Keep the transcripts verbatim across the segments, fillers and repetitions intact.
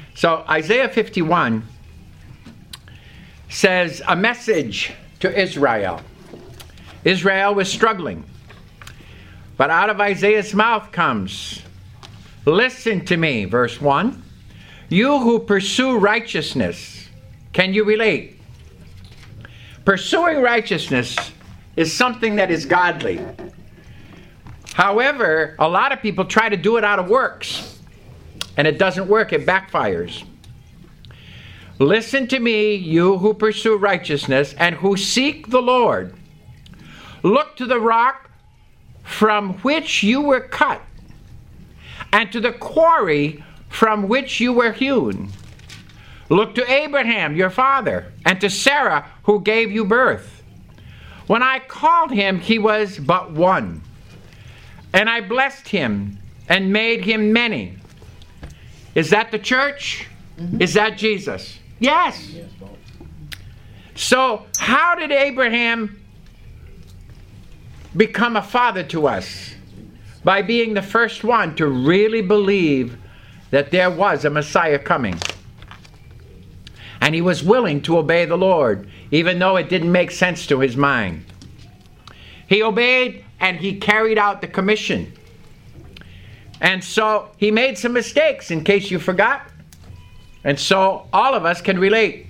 So Isaiah fifty-one says a message to Israel. Israel was struggling. But out of Isaiah's mouth comes, listen to me, verse one. You who pursue righteousness. Can you relate? Pursuing righteousness is something that is godly. However, a lot of people try to do it out of works. And it doesn't work, it backfires. Listen to me, you who pursue righteousness and who seek the Lord. Look to the rock from which you were cut, and to the quarry from which you were hewn. Look to Abraham, your father, and to Sarah, who gave you birth. When I called him, he was but one, and I blessed him and made him many. Is that the church? Mm-hmm. Is that Jesus? Yes. Yes. So how did Abraham become a father to us? By being the first one to really believe that there was a Messiah coming. And he was willing to obey the Lord, even though it didn't make sense to his mind. He obeyed and he carried out the commission. And so he made some mistakes, in case you forgot. And so all of us can relate.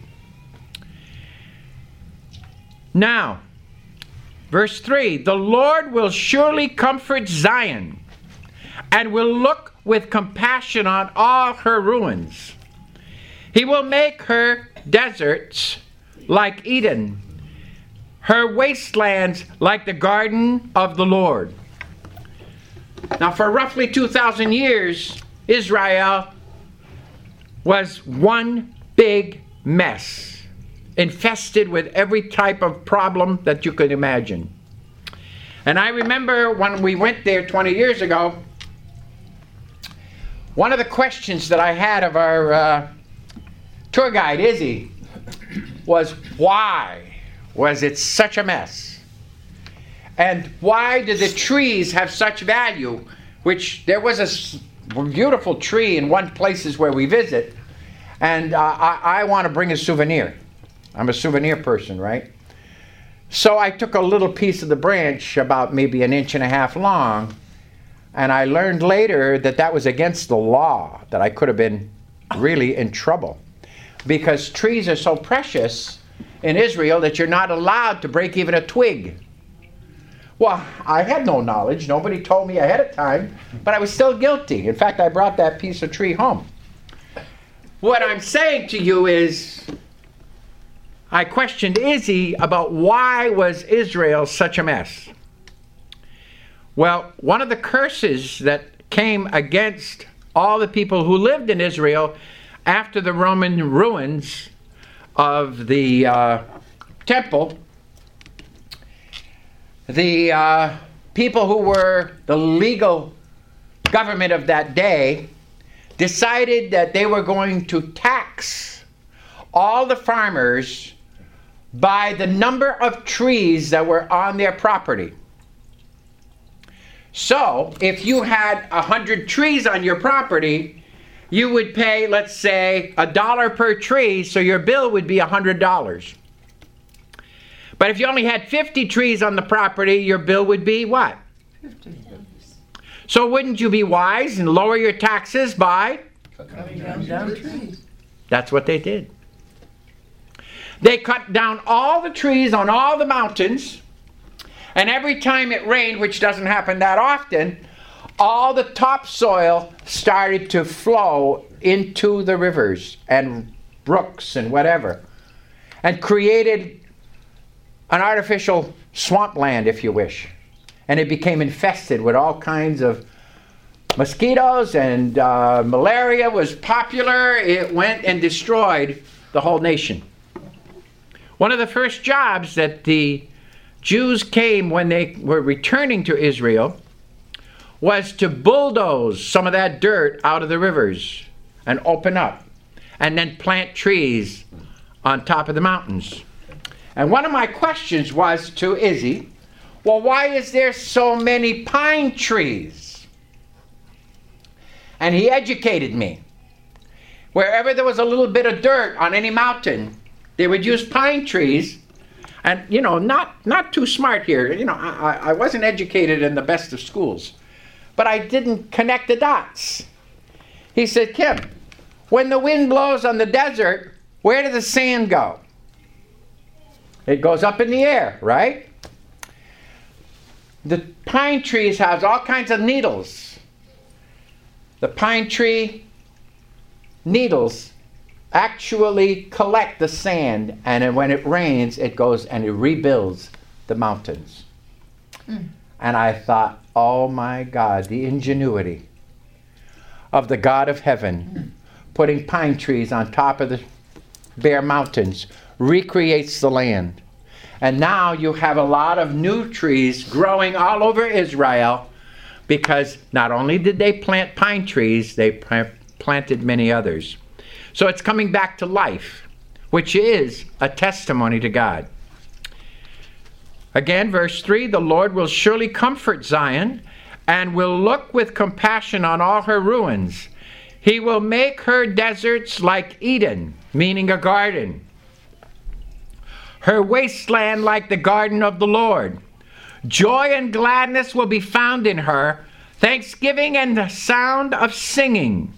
Now, verse three, the Lord will surely comfort Zion and will look with compassion on all her ruins. He will make her deserts like Eden, her wastelands like the garden of the Lord. Now, for roughly two thousand years, Israel was one big mess, infested with every type of problem that you could imagine. And I remember when we went there twenty years ago, one of the questions that I had of our uh, tour guide, Izzy, was why was it such a mess? And why did the trees have such value? Which there was a beautiful tree in one places where we visit, and uh, I, I want to bring a souvenir. I'm a souvenir person, right? So I took a little piece of the branch, about maybe an inch and a half long, and I learned later that that was against the law, that I could have been really in trouble. Because trees are so precious in Israel that you're not allowed to break even a twig. Well, I had no knowledge. Nobody told me ahead of time, but I was still guilty. In fact, I brought that piece of tree home. What I'm saying to you is, I questioned Izzy about why was Israel such a mess. Well, one of the curses that came against all the people who lived in Israel after the Roman ruins of the uh, temple, the uh, people who were the legal government of that day decided that they were going to tax all the farmers by the number of trees that were on their property. So, if you had a hundred trees on your property, you would pay, let's say, a dollar per tree, so your bill would be a hundred dollars. But if you only had fifty trees on the property, your bill would be what? fifty. So wouldn't you be wise and lower your taxes by cutting down, down trees? That's what they did. They cut down all the trees on all the mountains, and every time it rained, which doesn't happen that often, all the topsoil started to flow into the rivers and brooks and whatever, and created an artificial swampland, if you wish. And it became infested with all kinds of mosquitoes, and uh, malaria was popular. It went and destroyed the whole nation. One of the first jobs that the Jews came when they were returning to Israel was to bulldoze some of that dirt out of the rivers and open up, and then plant trees on top of the mountains. And one of my questions was to Izzy, well, why is there so many pine trees? And he educated me. wherever there was a little bit of dirt on any mountain, they would use pine trees. And, you know, not, not too smart here. You know, I, I wasn't educated in the best of schools. But I didn't connect the dots. He said, Kim, when the wind blows on the desert, where does the sand go? It goes up in the air, right? The pine trees have all kinds of needles. The pine tree needles actually collect the sand, and then when it rains, it goes and it rebuilds the mountains. Mm. And I thought, oh my God, the ingenuity of the God of heaven mm. putting pine trees on top of the bare mountains recreates the land. And now you have a lot of new trees growing all over Israel, because not only did they plant pine trees, they plant planted many others. So it's coming back to life, which is a testimony to God. Again, verse three, the Lord will surely comfort Zion and will look with compassion on all her ruins. He will make her deserts like Eden, meaning a garden. Her wasteland like the garden of the Lord. Joy and gladness will be found in her, thanksgiving and the sound of singing.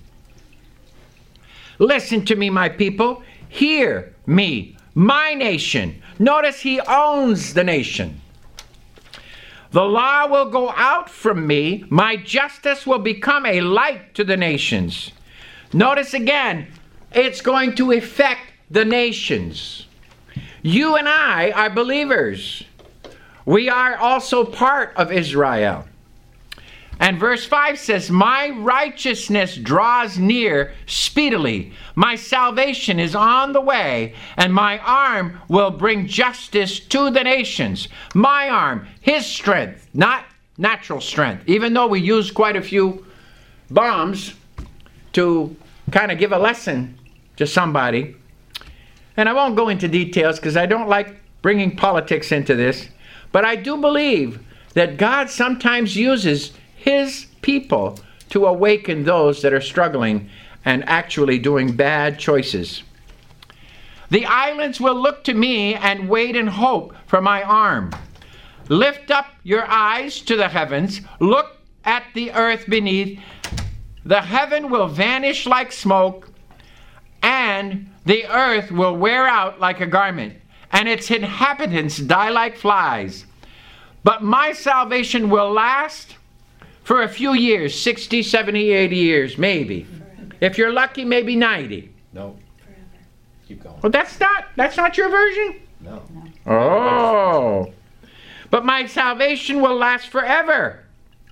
Listen to me, my people. Hear me, my nation. Notice he owns the nation. The law will go out from me. My justice will become a light to the nations. Notice again, it's going to affect the nations. You and I are believers. We are also part of Israel. And verse five says, my righteousness draws near speedily. My salvation is on the way, and my arm will bring justice to the nations. My arm, his strength, not natural strength. Even though we use quite a few bombs to kind of give a lesson to somebody. And I won't go into details because I don't like bringing politics into this. But I do believe that God sometimes uses his people to awaken those that are struggling and actually doing bad choices. The islands will look to me and wait in hope for my arm. Lift up your eyes to the heavens. Look at the earth beneath. The heaven will vanish like smoke, and the earth will wear out like a garment, and its inhabitants die like flies. But my salvation will last for a few years, sixty, seventy, eighty years, maybe. Forever. If you're lucky, maybe ninety. No. Forever. Keep going. Well, that's not, that's not your version? No. no. Oh. But my salvation will last forever.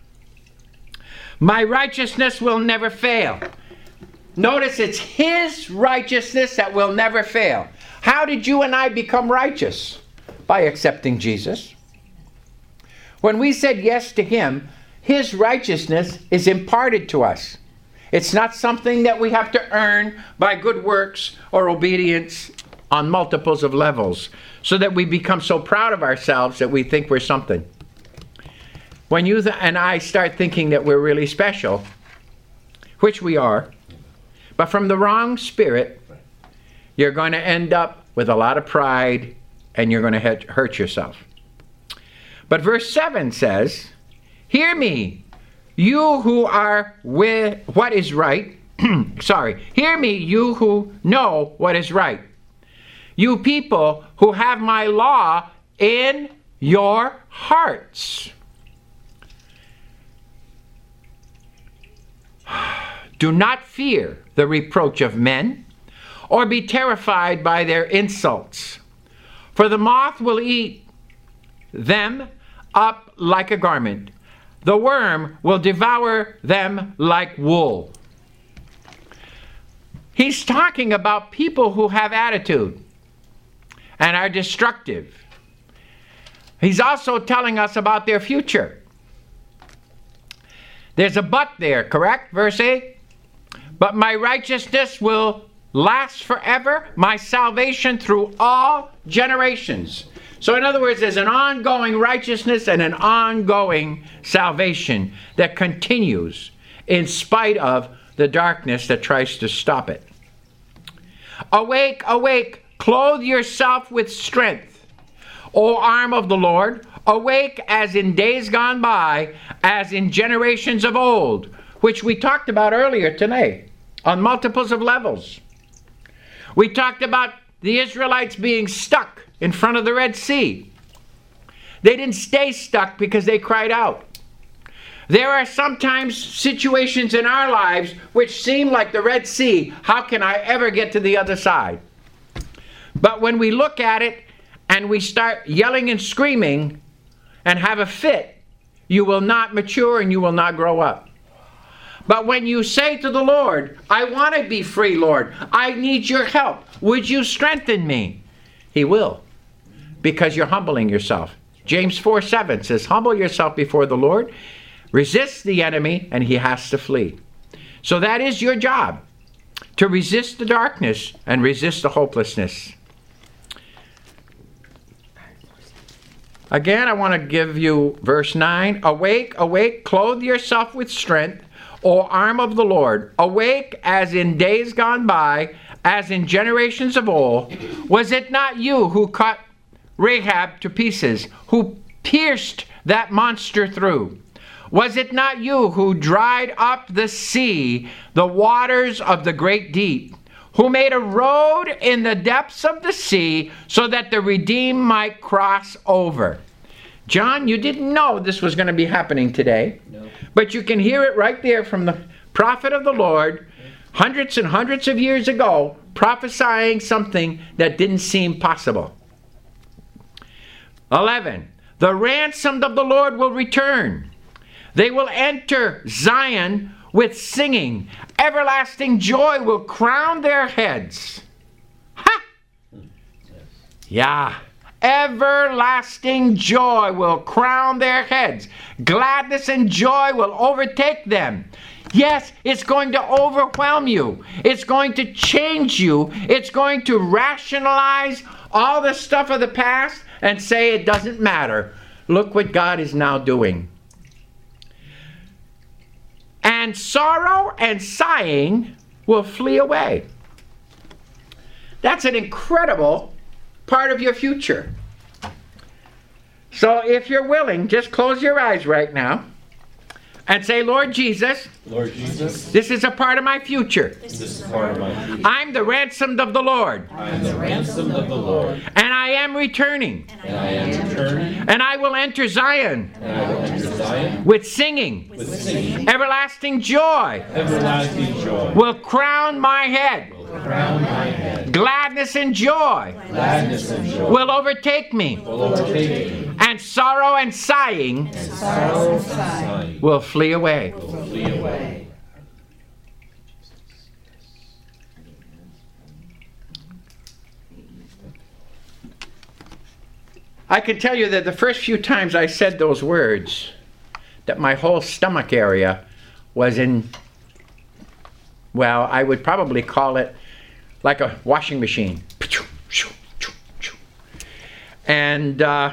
My righteousness will never fail. Notice it's his righteousness that will never fail. How did you and I become righteous? By accepting Jesus. When we said yes to him, his righteousness is imparted to us. It's not something that we have to earn by good works or obedience on multiples of levels, so that we become so proud of ourselves that we think we're something. When you th- and I start thinking that we're really special, which we are, but from the wrong spirit, you're going to end up with a lot of pride and you're going to hurt yourself. But verse seven says, hear me, you who are with what is right. Sorry. Hear me, you who know what is right. You people who have my law in your hearts. Do not fear the reproach of men, or be terrified by their insults. For the moth will eat them up like a garment. The worm will devour them like wool. He's talking about people who have attitude and are destructive. He's also telling us about their future. There's a but there, correct? Verse eight. But my righteousness will last forever, my salvation through all generations. So in other words, there's an ongoing righteousness and an ongoing salvation that continues in spite of the darkness that tries to stop it. Awake, awake, clothe yourself with strength, O arm of the Lord. Awake as in days gone by, as in generations of old, which we talked about earlier today on multiples of levels. We talked about the Israelites being stuck in front of the Red Sea. They didn't stay stuck because they cried out. There are sometimes situations in our lives which seem like the Red Sea. How can I ever get to the other side? But when we look at it and we start yelling and screaming and have a fit, you will not mature and you will not grow up. But when you say to the Lord, I want to be free, Lord. I need your help. Would you strengthen me? He will, because you're humbling yourself. James four seven says, humble yourself before the Lord. Resist the enemy and he has to flee. So that is your job, to resist the darkness and resist the hopelessness. Again, I want to give you verse nine. Awake, awake, clothe yourself with strength, O arm of the Lord. Awake as in days gone by, as in generations of old. Was it not you who cut Rahab to pieces, who pierced that monster through? Was it not you who dried up the sea, the waters of the great deep, who made a road in the depths of the sea so that the redeemed might cross over? John, you didn't know this was going to be happening today, no. But you can hear it right there from the prophet of the Lord, hundreds and hundreds of years ago, prophesying something that didn't seem possible. eleven. The ransomed of the Lord will return. They will enter Zion with singing. Everlasting joy will crown their heads. Ha! Yeah. Everlasting joy will crown their heads. Gladness and joy will overtake them. Yes, it's going to overwhelm you. It's going to change you. It's going to rationalize all the stuff of the past and say it doesn't matter. Look what God is now doing. And sorrow and sighing will flee away. That's an incredible part of your future. So if you're willing, just close your eyes right now and say, Lord Jesus, Lord Jesus, this is a part of my future. This is part of my future. I'm the ransomed of the Lord. I am the ransomed of the Lord. And I am returning. And I am returning. And I will enter Zion. And I will enter Zion with singing. With singing. Everlasting joy. Everlasting joy will crown my head. Will crown my head. Gladness and joy. Gladness and joy will overtake me. Will overtake me. And sorrow and sighing. And sorrow and sighing will flee away. Will flee away. I can tell you that the first few times I said those words, that my whole stomach area was in, well, I would probably call it like a washing machine. And uh,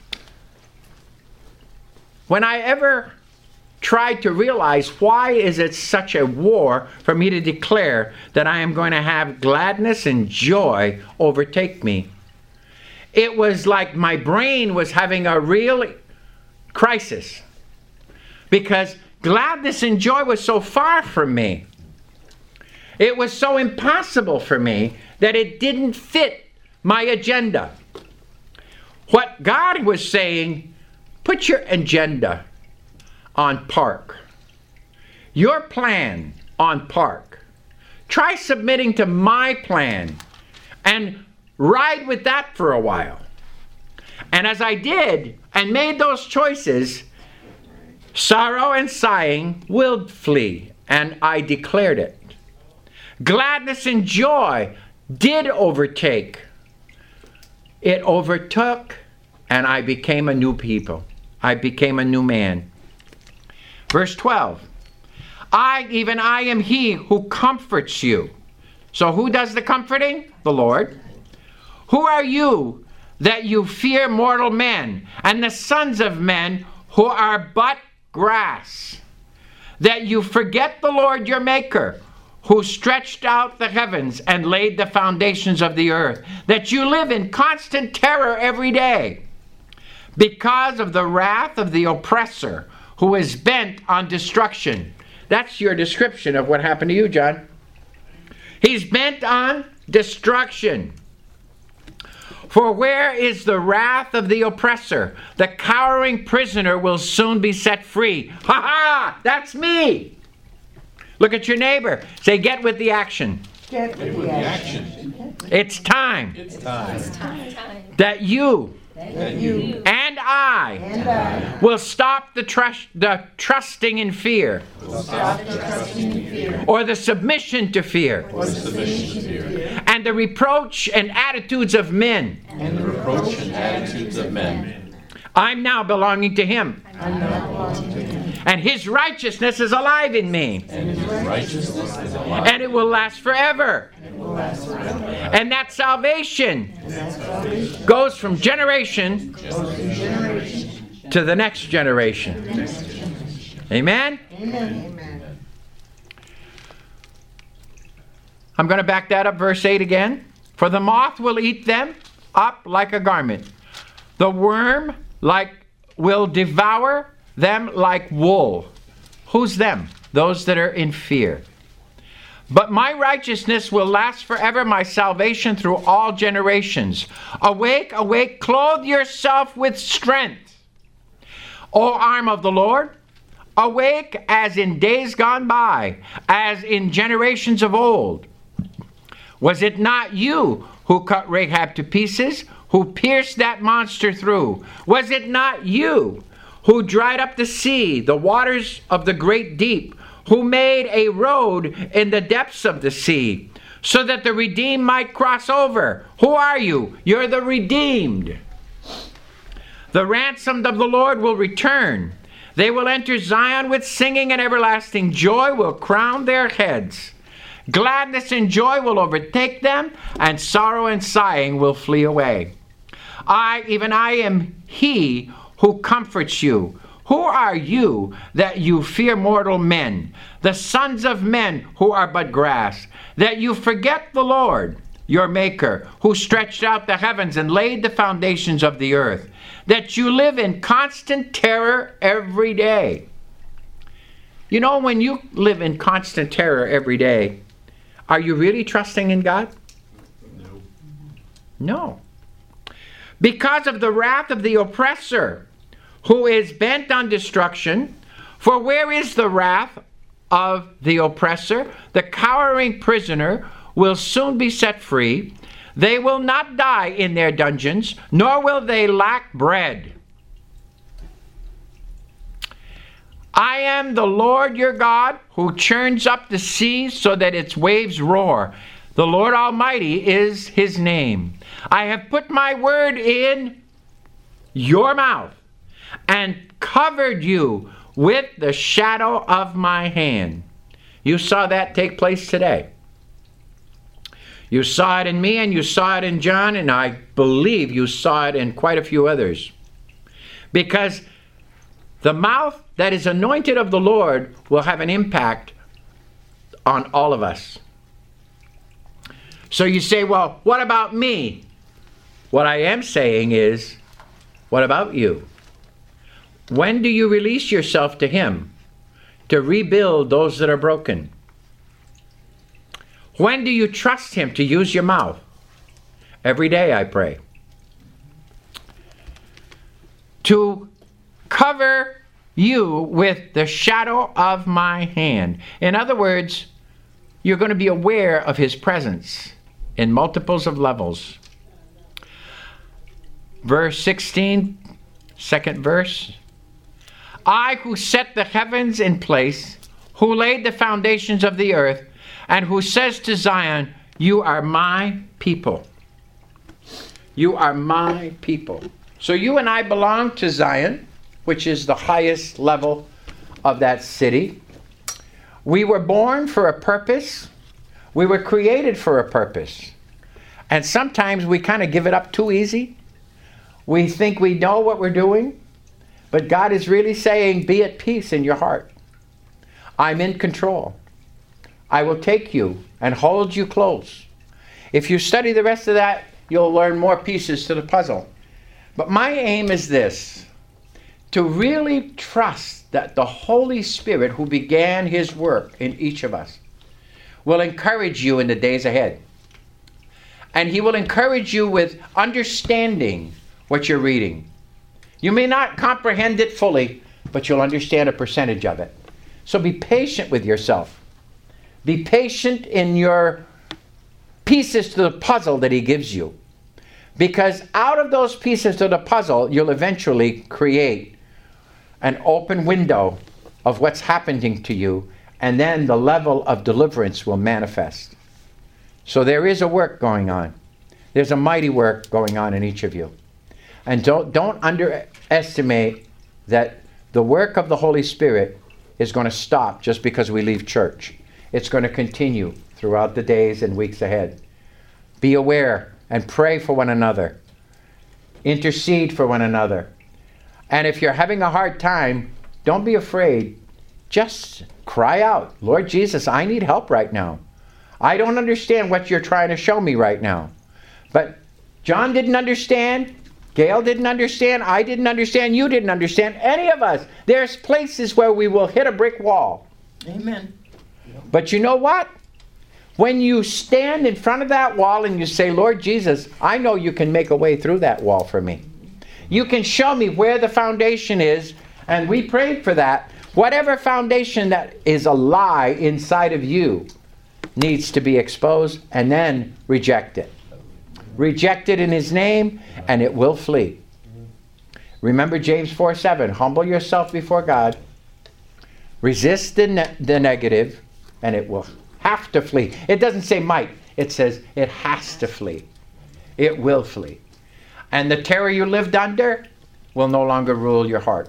when I ever tried to realize why is it such a war for me to declare that I am going to have gladness and joy overtake me, it was like my brain was having a real crisis, because gladness and joy was so far from me. It was so impossible for me that it didn't fit my agenda. What God was saying, put your agenda on park. Your plan on park. Try submitting to my plan and ride with that for a while. And as I did and made those choices, sorrow and sighing will flee, and I declared it. Gladness and joy did overtake. It overtook, and I became a new people. I became a new man. Verse twelve. I, even I, am he who comforts you. So who does the comforting? The Lord. Who are you that you fear mortal men, and the sons of men who are but grass? That you forget the Lord your Maker, who stretched out the heavens and laid the foundations of the earth, that you live in constant terror every day because of the wrath of the oppressor who is bent on destruction. That's your description of what happened to you, John. He's bent on destruction. For where is the wrath of the oppressor? The cowering prisoner will soon be set free. Ha ha! That's me! Look at your neighbor. Say, get with the action. Get with With the the action. action. It's time It's time It's time. time. that you that you and I And I will stop the, trust, the trusting in fear will stop the trusting in fear or the submission to fear or the submission to fear and the reproach and attitudes of men. and the reproach and attitudes of men. I'm now belonging to him, am not belong to him. and his righteousness is alive in me, And his righteousness is alive and it will last forever. It will last forever. And that salvation And that salvation goes from generation goes from generation to the next generation. to next generation. Amen? Amen. Amen. I'm going to back that up, verse eight again. For the moth will eat them up like a garment. The worm like will devour them like wool. Who's them? Those that are in fear. But my righteousness will last forever, my salvation through all generations. Awake, awake, clothe yourself with strength, O arm of the Lord. Awake as in days gone by, as in generations of old. Was it not you who cut Rahab to pieces, who pierced that monster through? Was it not you who dried up the sea, the waters of the great deep, who made a road in the depths of the sea, so that the redeemed might cross over? Who are you? You're the redeemed. The ransomed of the Lord will return. They will enter Zion with singing, and everlasting joy will crown their heads. Gladness and joy will overtake them, and sorrow and sighing will flee away. I, even I, am he who comforts you. Who are you that you fear mortal men, the sons of men who are but grass, that you forget the Lord, your Maker, who stretched out the heavens and laid the foundations of the earth, that you live in constant terror every day? You know, when you live in constant terror every day, are you really trusting in God? No. No. Because of the wrath of the oppressor, who is bent on destruction. For where is the wrath of the oppressor? The cowering prisoner will soon be set free. They will not die in their dungeons, nor will they lack bread. I am the Lord your God, who churns up the seas so that its waves roar. The Lord Almighty is his name. I have put my word in your mouth and covered you with the shadow of my hand. You saw that take place today. You saw it in me, and you saw it in John, and I believe you saw it in quite a few others. Because the mouth that is anointed of the Lord will have an impact on all of us. So you say, well, what about me? What I am saying is, what about you? When do you release yourself to him to rebuild those that are broken? When do you trust him to use your mouth? Every day, I pray. To cover you with the shadow of my hand. In other words, you're going to be aware of his presence in multiples of levels. Verse sixteen, second verse. I who set the heavens in place, who laid the foundations of the earth, and who says to Zion, you are my people. You are my people. So you and I belong to Zion, which is the highest level of that city. We were born for a purpose. We were created for a purpose. And sometimes we kind of give it up too easy. We think we know what we're doing. But God is really saying, be at peace in your heart. I'm in control. I will take you and hold you close. If you study the rest of that, you'll learn more pieces to the puzzle. But my aim is this, to really trust that the Holy Spirit who began his work in each of us will encourage you in the days ahead. And he will encourage you with understanding what you're reading. You may not comprehend it fully, but you'll understand a percentage of it. So be patient with yourself. Be patient in your pieces to the puzzle that he gives you. Because out of those pieces to the puzzle, you'll eventually create an open window of what's happening to you, and then the level of deliverance will manifest. So there is a work going on. There's a mighty work going on in each of you. And don't, don't underestimate that the work of the Holy Spirit is going to stop just because we leave church. It's going to continue throughout the days and weeks ahead. Be aware and pray for one another. Intercede for one another. And if you're having a hard time, don't be afraid. Just cry out, Lord Jesus, I need help right now. I don't understand what you're trying to show me right now. But John didn't understand. Gail didn't understand. I didn't understand. You didn't understand. Any of us. There's places where we will hit a brick wall. Amen. But you know what? When you stand in front of that wall and you say, Lord Jesus, I know you can make a way through that wall for me. You can show me where the foundation is. And we prayed for that. Whatever foundation that is a lie inside of you needs to be exposed, and then reject it. Reject it in his name, and it will flee. Remember James four seven, humble yourself before God, resist the, ne- the negative, and it will have to flee. It doesn't say might, it says it has to flee. It will flee. And the terror you lived under will no longer rule your heart.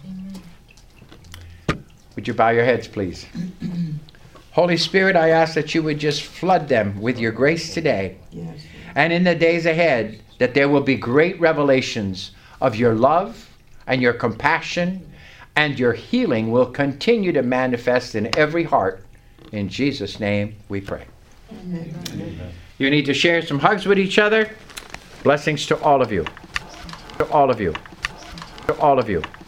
Would you bow your heads, please? Holy Spirit, I ask that you would just flood them with your grace today. Yes. And in the days ahead, that there will be great revelations of your love and your compassion, and your healing will continue to manifest in every heart. In Jesus' name we pray. Amen. Amen. You need to share some hugs with each other. Blessings to all of you. To all of you. To all of you.